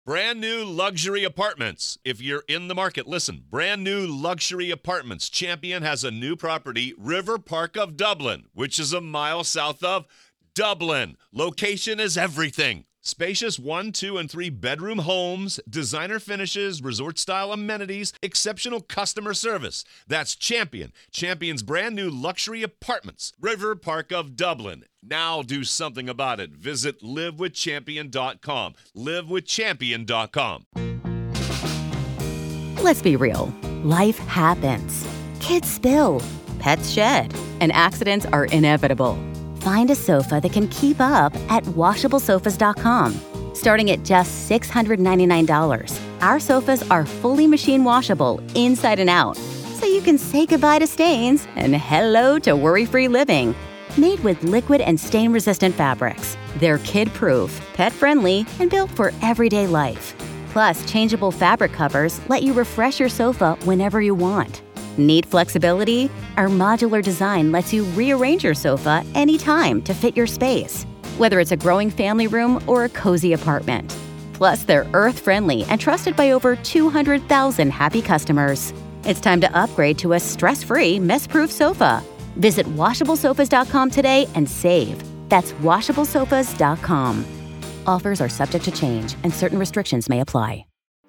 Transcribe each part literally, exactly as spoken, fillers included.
Brand new luxury apartments. If you're in the market, listen. Brand new luxury apartments. Champion has a new property, River Park of Dublin, which is a mile south of Dublin. Location is everything. Spacious one, two, and three bedroom homes, designer finishes, resort-style amenities, exceptional customer service. That's Champion. Champion's brand new luxury apartments. River Park of Dublin. Now do something about it. Visit live with champion dot com. live with champion dot com. Let's be real. Life happens. Kids spill. Pets shed. And accidents are inevitable. Find a sofa that can keep up at washable sofas dot com. Starting at just six hundred ninety-nine dollars, our sofas are fully machine washable inside and out, so you can say goodbye to stains and hello to worry-free living. Made with liquid and stain-resistant fabrics, they're kid-proof, pet-friendly, and built for everyday life. Plus, changeable fabric covers let you refresh your sofa whenever you want. Need flexibility? Our modular design lets you rearrange your sofa anytime to fit your space, whether it's a growing family room or a cozy apartment. Plus, they're earth-friendly and trusted by over two hundred thousand happy customers. It's time to upgrade to a stress-free, mess-proof sofa. Visit washable sofas dot com today and save. That's washable sofas dot com. Offers are subject to change and certain restrictions may apply.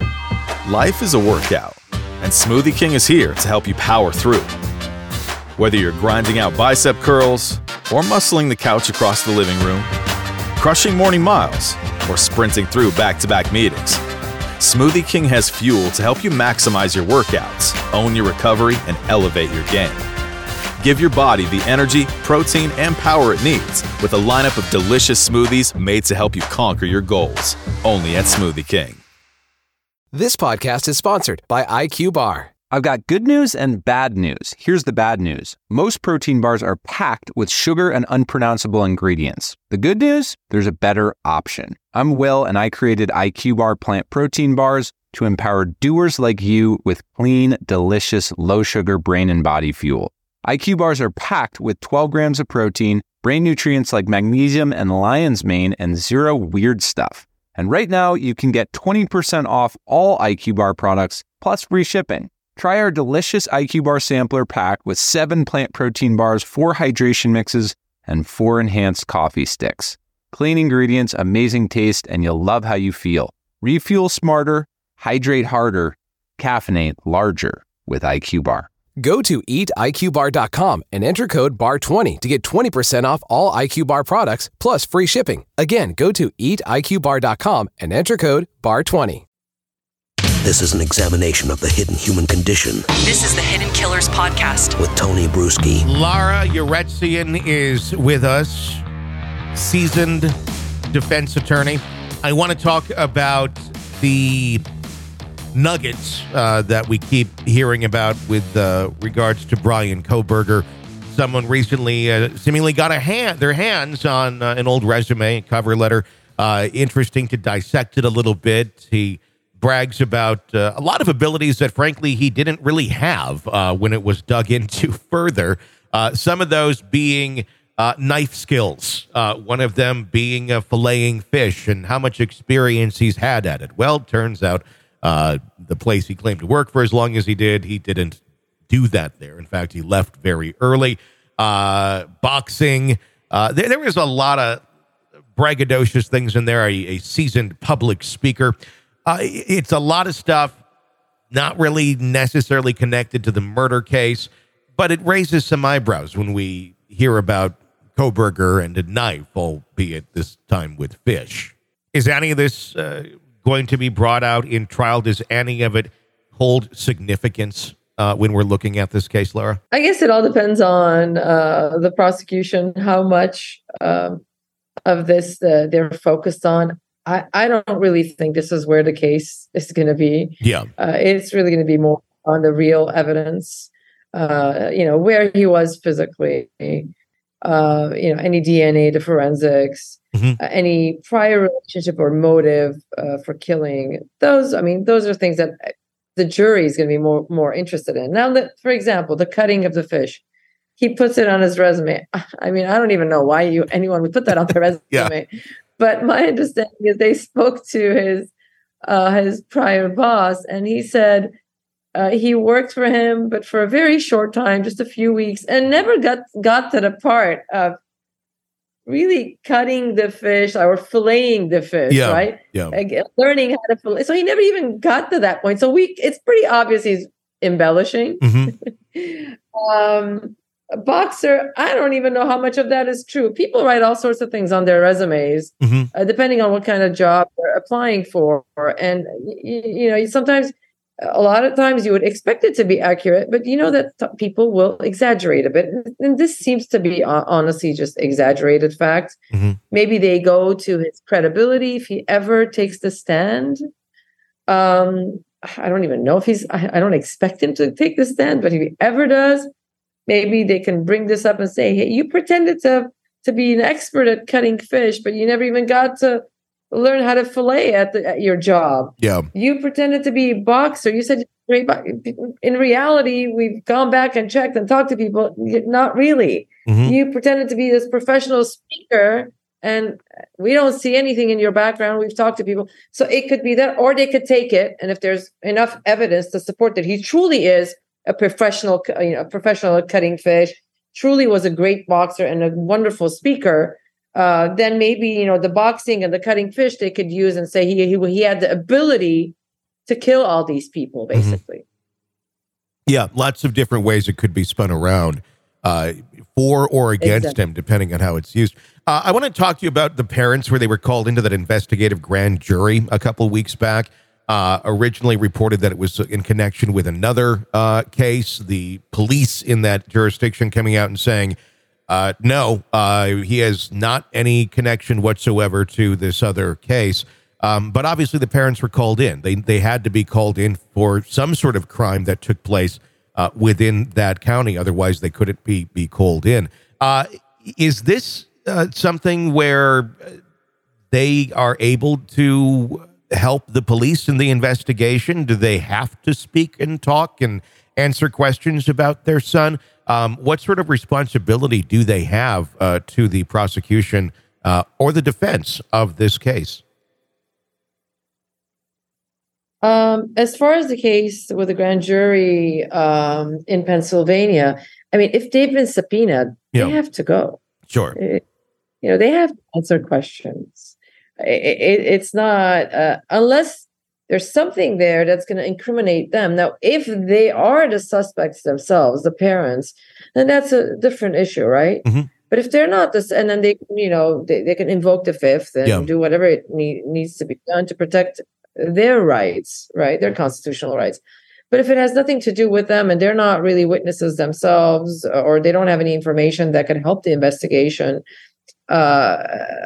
Life is a workout, and Smoothie King is here to help you power through. Whether you're grinding out bicep curls or muscling the couch across the living room, crushing morning miles, or sprinting through back-to-back meetings, Smoothie King has fuel to help you maximize your workouts, own your recovery, and elevate your game. Give your body the energy, protein, and power it needs with a lineup of delicious smoothies made to help you conquer your goals. Only at Smoothie King. This podcast is sponsored by I Q Bar. I've got good news and bad news. Here's the bad news. Most protein bars are packed with sugar and unpronounceable ingredients. The good news? There's a better option. I'm Will, and I created I Q Bar plant protein bars to empower doers like you with clean, delicious, low-sugar brain and body fuel. I Q bars are packed with twelve grams of protein, brain nutrients like magnesium and lion's mane, and zero weird stuff. And right now, you can get twenty percent off all I Q Bar products, plus free shipping. Try our delicious I Q Bar sampler pack with seven plant protein bars, four hydration mixes, and four enhanced coffee sticks. Clean ingredients, amazing taste, and you'll love how you feel. Refuel smarter, hydrate harder, caffeinate larger with I Q Bar. Go to eat I Q bar dot com and enter code B A R twenty to get twenty percent off all I Q Bar products plus free shipping. Again, go to eat I Q bar dot com and enter code B A R twenty. This is an examination of the hidden human condition. This is the Hidden Killers Podcast with Tony Bruschi. Lara Uretzian is with us, seasoned defense attorney. I want to talk about the nuggets uh, that we keep hearing about with uh, regards to Bryan Kohberger. Someone recently uh, seemingly got a hand, their hands on uh, an old resume, cover letter. Uh, interesting to dissect it a little bit. He brags about uh, a lot of abilities that, frankly, he didn't really have uh, when it was dug into further. Uh, some of those being uh, knife skills, uh, one of them being uh, filleting fish, and how much experience he's had at it. Well, turns out Uh, the place he claimed to work for as long as he did, he didn't do that there. In fact, he left very early. Uh, boxing. Uh, there, there was a lot of braggadocious things in there. A, a seasoned public speaker. Uh, it's a lot of stuff not really necessarily connected to the murder case, but it raises some eyebrows when we hear about Kohberger and a knife, albeit this time with fish. Is any of this uh, going to be brought out in trial? Does any of it hold significance uh, when we're looking at this case, Laura? I guess it all depends on uh, the prosecution, how much um, of this uh, they're focused on. I, I don't really think this is where the case is going to be. Yeah. Uh, it's really going to be more on the real evidence, uh, you know, where he was physically, uh, you know, any D N A, the forensics, mm-hmm. uh, any prior relationship or motive uh, for killing. Those, I mean, those are things that the jury is going to be more more interested in. Now, that, for example, the cutting of the fish, he puts it on his resume. I mean, I don't even know why you anyone would put that on their resume. Yeah. But my understanding is they spoke to his uh, his prior boss, and he said uh, he worked for him, but for a very short time, just a few weeks, and never got got to the part of really cutting the fish or filleting the fish, yeah, right? Yeah. Like, learning how to fillet. So he never even got to that point. So we, it's pretty obvious he's embellishing. Mm-hmm. um, a boxer, I don't even know how much of that is true. People write all sorts of things on their resumes, mm-hmm. uh, depending on what kind of job they're applying for. And, you, you know, sometimes, a lot of times you would expect it to be accurate, but you know that t- people will exaggerate a bit. And this seems to be uh, honestly just exaggerated fact. Mm-hmm. Maybe they go to his credibility if he ever takes the stand. Um, I don't even know if he's, I, I don't expect him to take the stand, but if he ever does, maybe they can bring this up and say, hey, you pretended to, to be an expert at cutting fish, but you never even got to learn how to fillet at, the, at your job. Yeah. You pretended to be a boxer. You said, great bo-. In reality, we've gone back and checked and talked to people. Not really. Mm-hmm. You pretended to be this professional speaker, and we don't see anything in your background. We've talked to people. So it could be that, or they could take it. And if there's enough evidence to support that he truly is a professional, you know, a professional at cutting fish, truly was a great boxer and a wonderful speaker, uh, then maybe, you know, the boxing and the cutting fish they could use and say he he, he had the ability to kill all these people, basically. Mm-hmm. Yeah, lots of different ways it could be spun around uh, for or against exactly. him, depending on how it's used. Uh, I want to talk to you about the parents where they were called into that investigative grand jury a couple of weeks back. Uh, originally reported that it was in connection with another uh, case. The police in that jurisdiction coming out and saying, uh, no, uh, he has not any connection whatsoever to this other case. Um, but obviously the parents were called in. They they had to be called in for some sort of crime that took place uh, within that county. Otherwise, they couldn't be, be called in. Uh, is this uh, something where they are able to help the police in the investigation? Do they have to speak and talk and answer questions about their son? Um, what sort of responsibility do they have uh, to the prosecution uh, or the defense of this case? Um, as far as the case with the grand jury um, in Pennsylvania, I mean, if they've been subpoenaed, Yeah. they have to go. Sure. It- you know, they have to answer questions. It, it, it's not, uh, unless there's something there that's going to incriminate them. Now, if they are the suspects themselves, the parents, then that's a different issue, right? Mhm. But if they're not this, and then they, you know, they, they can invoke the fifth and Yeah. do whatever it need, needs to be done to protect their rights, right? Their constitutional rights. But if it has nothing to do with them and they're not really witnesses themselves, or they don't have any information that can help the investigation, uh,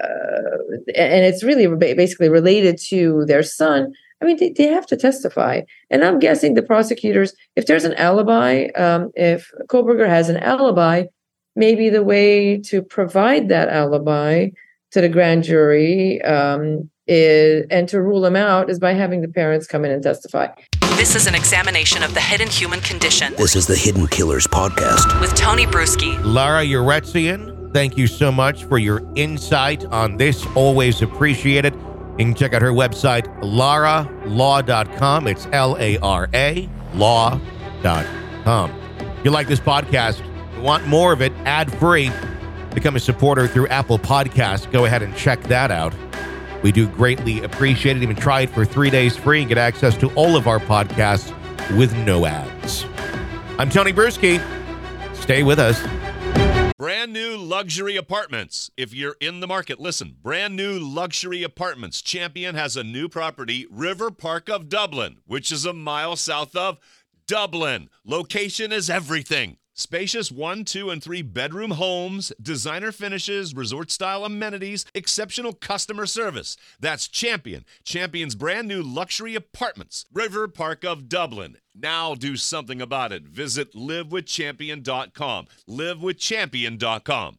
and it's really ba- basically related to their son, I mean, they, they have to testify. And I'm guessing the prosecutors, if there's an alibi, um, if Kohberger has an alibi, maybe the way to provide that alibi to the grand jury um, is, and to rule him out is by having the parents come in and testify. This is an examination of the hidden human condition This is the Hidden Killers podcast. with Tony Bruski. Lara Uretzian, thank you so much for your insight on this. Always appreciated. You can check out her website, lara law dot com. It's L A R A, law dot com. If you like this podcast, you want more of it ad-free, become a supporter through Apple Podcasts. Go ahead and check that out. We do greatly appreciate it. Even try it for three days free and get access to all of our podcasts with no ads. I'm Tony Bruski. Stay with us. Brand new luxury apartments. If you're in the market, listen. Brand new luxury apartments. Champion has a new property, River Park of Dublin, which is a mile south of Dublin. Location is everything. Spacious one, two, and three bedroom homes, designer finishes, resort-style amenities, exceptional customer service. That's Champion. Champion's brand new luxury apartments. River Park of Dublin. Now do something about it. Visit live with champion dot com. live with champion dot com.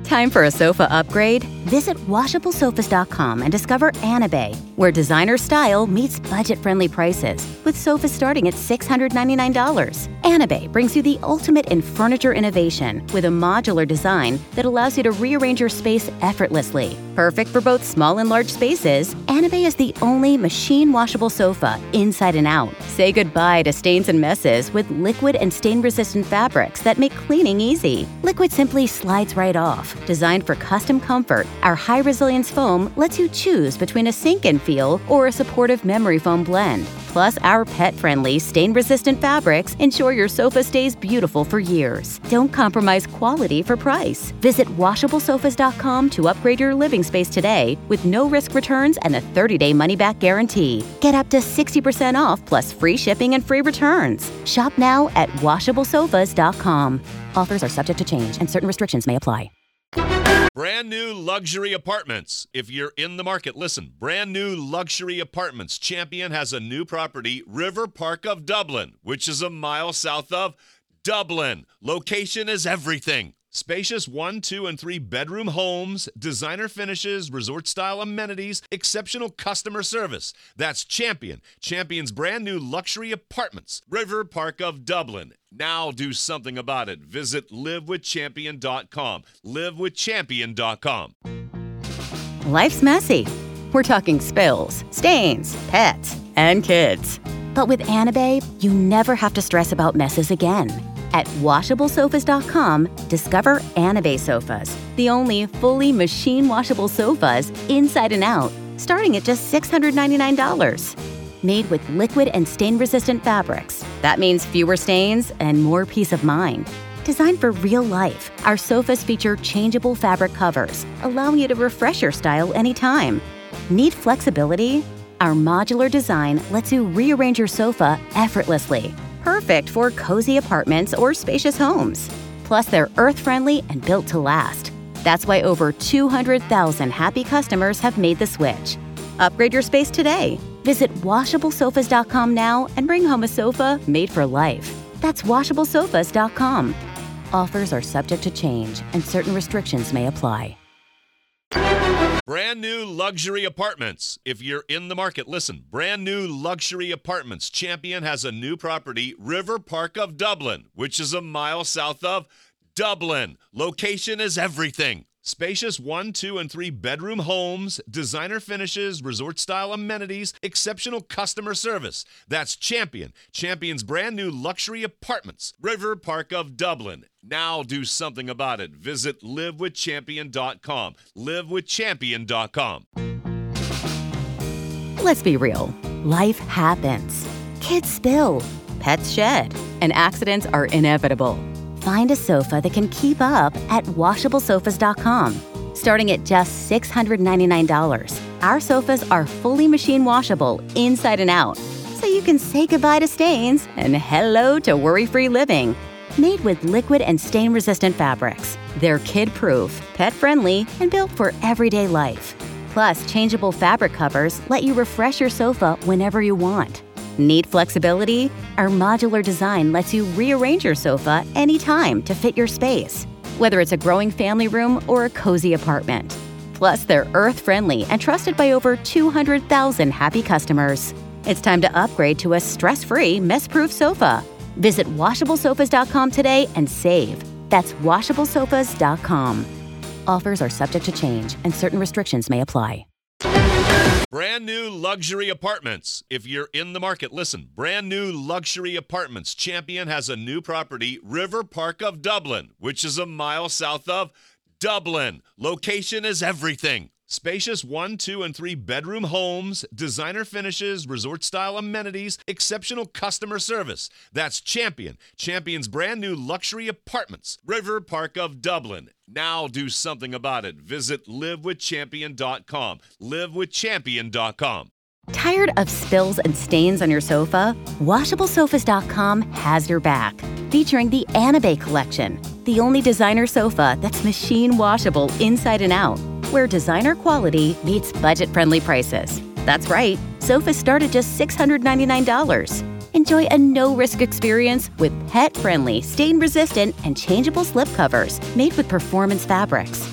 Time for a sofa upgrade? Visit washable sofas dot com and discover Anabay, where designer style meets budget-friendly prices, with sofas starting at six hundred ninety-nine dollars. Anabay brings you the ultimate in furniture innovation with a modular design that allows you to rearrange your space effortlessly. Perfect for both small and large spaces, Anabay is the only machine-washable sofa inside and out. Say goodbye to stains and messes with liquid and stain-resistant fabrics that make cleaning easy. Liquid simply slides right off. Designed for custom comfort, our high-resilience foam lets you choose between a sink-in feel or a supportive memory foam blend. Plus, our pet-friendly, stain-resistant fabrics ensure your sofa stays beautiful for years. Don't compromise quality for price. Visit washable sofas dot com to upgrade your living space today with no-risk returns and a thirty-day money-back guarantee. Get up to sixty percent off plus free shipping and free returns. Shop now at washable sofas dot com. Offers are subject to change and certain restrictions may apply. Brand new luxury apartments. If you're in the market, listen. Brand new luxury apartments. Champion has a new property, River Park of Dublin, which is a mile south of Dublin. Location is everything. Spacious one, two, and three bedroom homes, designer finishes, resort-style amenities, exceptional customer service. That's Champion. Champion's brand new luxury apartments, River Park of Dublin. Now do something about it. Visit live with champion dot com. live with champion dot com. Life's messy. We're talking spills, stains, pets, and kids. But with Anabay, you never have to stress about messes again. At washable sofas dot com, discover Anabay sofas, the only fully machine-washable sofas inside and out, starting at just six hundred ninety-nine dollars. Made with liquid and stain-resistant fabrics. That means fewer stains and more peace of mind. Designed for real life, our sofas feature changeable fabric covers, allowing you to refresh your style anytime. Need flexibility? Our modular design lets you rearrange your sofa effortlessly. Perfect for cozy apartments or spacious homes. Plus, they're earth-friendly and built to last. That's why over two hundred thousand happy customers have made the switch. Upgrade your space today. Visit washable sofas dot com now and bring home a sofa made for life. That's washable sofas dot com. Offers are subject to change and certain restrictions may apply. Brand new luxury apartments. If you're in the market, listen. Brand new luxury apartments. Champion has a new property, River Park of Dublin, which is a mile south of Dublin. Location is everything. Spacious one, two, and three bedroom homes, designer finishes, resort-style amenities, exceptional customer service. That's Champion. Champion's brand new luxury apartments, River Park of Dublin. Now do something about it. Visit live with champion dot com. live with champion dot com. Let's be real. Life happens. Kids spill. Pets shed. And accidents are inevitable. Find a sofa that can keep up at washable sofas dot com. Starting at just six hundred ninety-nine dollars, our sofas are fully machine washable inside and out, so you can say goodbye to stains and hello to worry-free living. Made with liquid and stain-resistant fabrics, they're kid-proof, pet-friendly, and built for everyday life. Plus, changeable fabric covers let you refresh your sofa whenever you want. Need flexibility? Our modular design lets you rearrange your sofa anytime to fit your space, whether it's a growing family room or a cozy apartment. Plus, they're earth-friendly and trusted by over two hundred thousand happy customers. It's time to upgrade to a stress-free, mess-proof sofa. Visit washable sofas dot com today and save. That's washable sofas dot com. Offers are subject to change and certain restrictions may apply. Brand new luxury apartments. If you're in the market, listen. Brand new luxury apartments. Champion has a new property, River Park of Dublin, which is a mile south of Dublin. Location is everything. Spacious one, two, and three bedroom homes, designer finishes, resort-style amenities, exceptional customer service. That's Champion. Champion's brand new luxury apartments, River Park of Dublin. Now do something about it. Visit live with champion dot com. live with champion dot com. Tired of spills and stains on your sofa? washable sofas dot com has your back. Featuring the Anabay collection, the only designer sofa that's machine washable inside and out, where designer quality meets budget-friendly prices. That's right, sofas start at just six hundred ninety-nine dollars. Enjoy a no-risk experience with pet-friendly, stain-resistant, and changeable slip covers made with performance fabrics.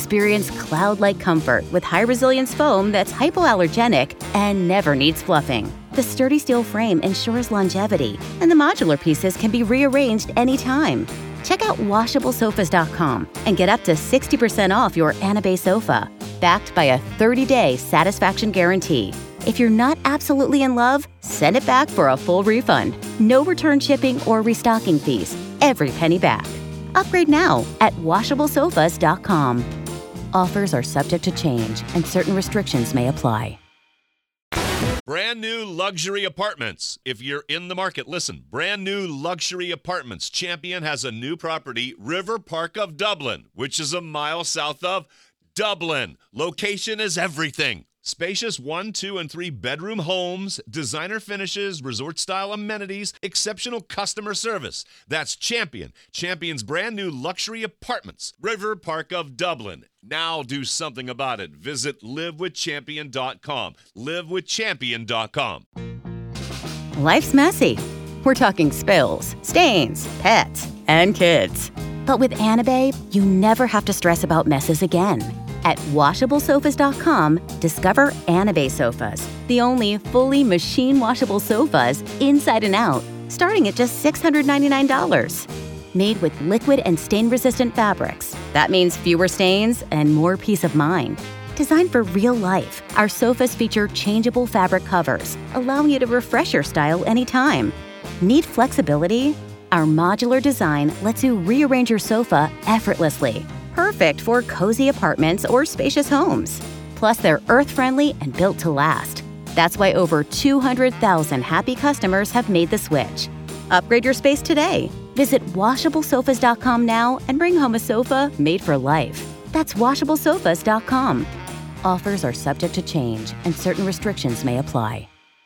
Experience cloud-like comfort with high-resilience foam that's hypoallergenic and never needs fluffing. The sturdy steel frame ensures longevity, and the modular pieces can be rearranged anytime. Check out washable sofas dot com and get up to sixty percent off your Anabay sofa, backed by a thirty-day satisfaction guarantee. If you're not absolutely in love, send it back for a full refund. No return shipping or restocking fees. Every penny back. Upgrade now at washable sofas dot com. Offers are subject to change and certain restrictions may apply. Brand new luxury apartments. If you're in the market, listen. Brand new luxury apartments. Champion has a new property, River Park of Dublin, which is a mile south of Dublin. Location is everything. Spacious one, two, and three bedroom homes, designer finishes, resort-style amenities, exceptional customer service. That's Champion. Champion's brand new luxury apartments, River Park of Dublin. Now do something about it. Visit live with champion dot com. live with champion dot com. Life's messy. We're talking spills, stains, pets, and kids. But with Anabay, you never have to stress about messes again. At washable sofas dot com, discover Anabay sofas, the only fully machine-washable sofas inside and out, starting at just six hundred ninety-nine dollars. Made with liquid and stain-resistant fabrics. That means fewer stains and more peace of mind. Designed for real life, our sofas feature changeable fabric covers, allowing you to refresh your style anytime. Need flexibility? Our modular design lets you rearrange your sofa effortlessly. Perfect for cozy apartments or spacious homes. Plus, they're earth-friendly and built to last. That's why over two hundred thousand happy customers have made the switch. Upgrade your space today. Visit washable sofas dot com now and bring home a sofa made for life. That's washable sofas dot com. Offers are subject to change and certain restrictions may apply.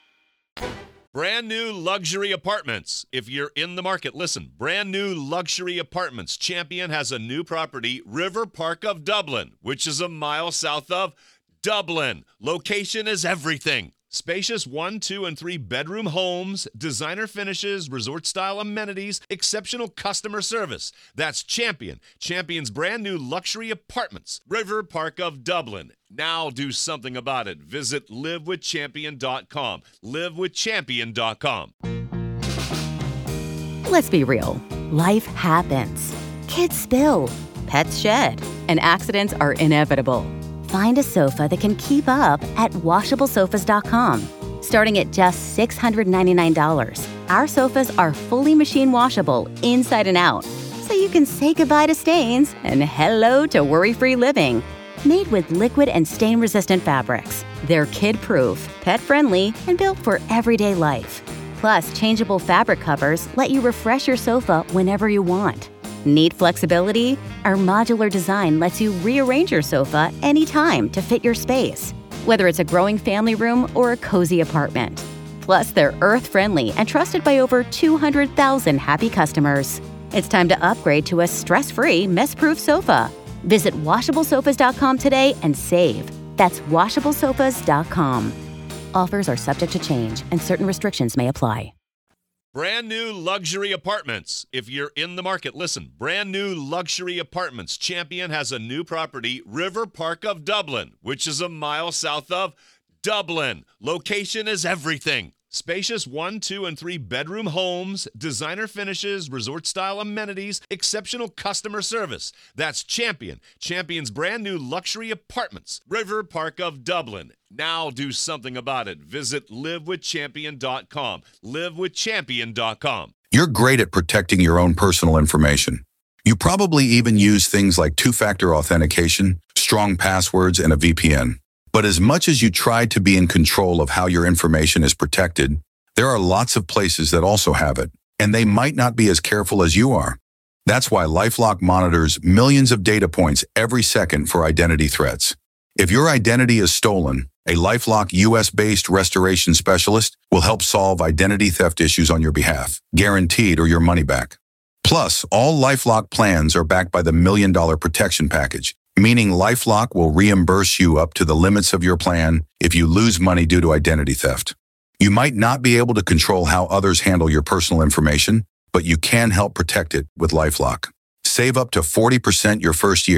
Brand new luxury apartments. If you're in the market, listen. Brand new luxury apartments. Champion has a new property, River Park of Dublin, which is a mile south of Dublin. Location is everything. Spacious one, two, and three bedroom homes, designer finishes, resort-style amenities, exceptional customer service. That's Champion. Champion's brand new luxury apartments, River Park of Dublin. Now do something about it. Visit live with champion dot com. live with champion dot com. Let's be real. Life happens. Kids spill. Pets shed. And accidents are inevitable. Find a sofa that can keep up at washable sofas dot com. Starting at just six hundred ninety-nine dollars, our sofas are fully machine washable inside and out, so you can say goodbye to stains and hello to worry-free living. Made with liquid and stain-resistant fabrics, they're kid-proof, pet-friendly, and built for everyday life. Plus, changeable fabric covers let you refresh your sofa whenever you want. Need flexibility? Our modular design lets you rearrange your sofa anytime to fit your space, whether it's a growing family room or a cozy apartment. Plus, they're earth-friendly and trusted by over two hundred thousand happy customers. It's time to upgrade to a stress-free, mess-proof sofa. Visit washable sofas dot com today and save. That's washable sofas dot com. Offers are subject to change and certain restrictions may apply. Brand new luxury apartments. If you're in the market, listen. Brand new luxury apartments. Champion has a new property, River Park of Dublin, which is a mile south of Dublin. Location is everything. Spacious one, two, and three bedroom homes, designer finishes, resort-style amenities, exceptional customer service. That's Champion. Champion's brand new luxury apartments, River Park of Dublin. Now do something about it. Visit live with champion dot com. live with champion dot com. You're great at protecting your own personal information. You probably even use things like two-factor authentication, strong passwords, and a V P N. But as much as you try to be in control of how your information is protected, there are lots of places that also have it, and they might not be as careful as you are. That's why LifeLock monitors millions of data points every second for identity threats. If your identity is stolen, a LifeLock U S-based restoration specialist will help solve identity theft issues on your behalf, guaranteed or your money back. Plus, all LifeLock plans are backed by the Million Dollar Protection Package, meaning LifeLock will reimburse you up to the limits of your plan if you lose money due to identity theft. You might not be able to control how others handle your personal information, but you can help protect it with LifeLock. Save up to forty percent your first year.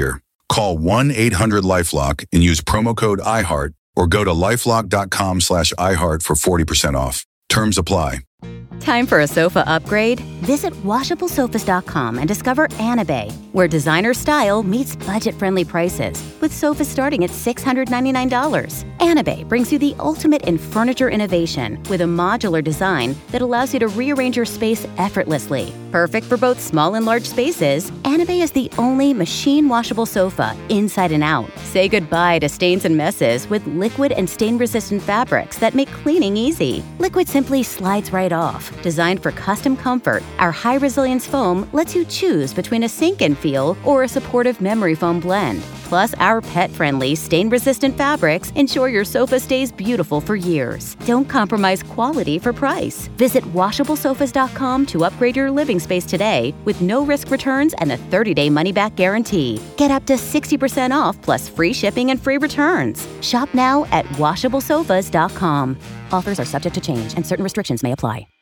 Call one eight hundred LifeLock and use promo code iHeart or go to lifelock.com slash iHeart for forty percent off. Terms apply. Time for a sofa upgrade? Visit washable sofas dot com and discover Anabay, where designer style meets budget-friendly prices, with sofas starting at six hundred ninety-nine dollars. Anabay brings you the ultimate in furniture innovation with a modular design that allows you to rearrange your space effortlessly. Perfect for both small and large spaces, Anabay is the only machine-washable sofa inside and out. Say goodbye to stains and messes with liquid and stain-resistant fabrics that make cleaning easy. Liquid simply slides right off. Designed for custom comfort, our high-resilience foam lets you choose between a sink-in feel or a supportive memory foam blend. Plus, our pet-friendly, stain-resistant fabrics ensure your sofa stays beautiful for years. Don't compromise quality for price. Visit washable sofas dot com to upgrade your living space today with no-risk returns and a thirty-day money-back guarantee. Get up to sixty percent off plus free shipping and free returns. Shop now at washable sofas dot com. Offers are subject to change and certain restrictions may apply.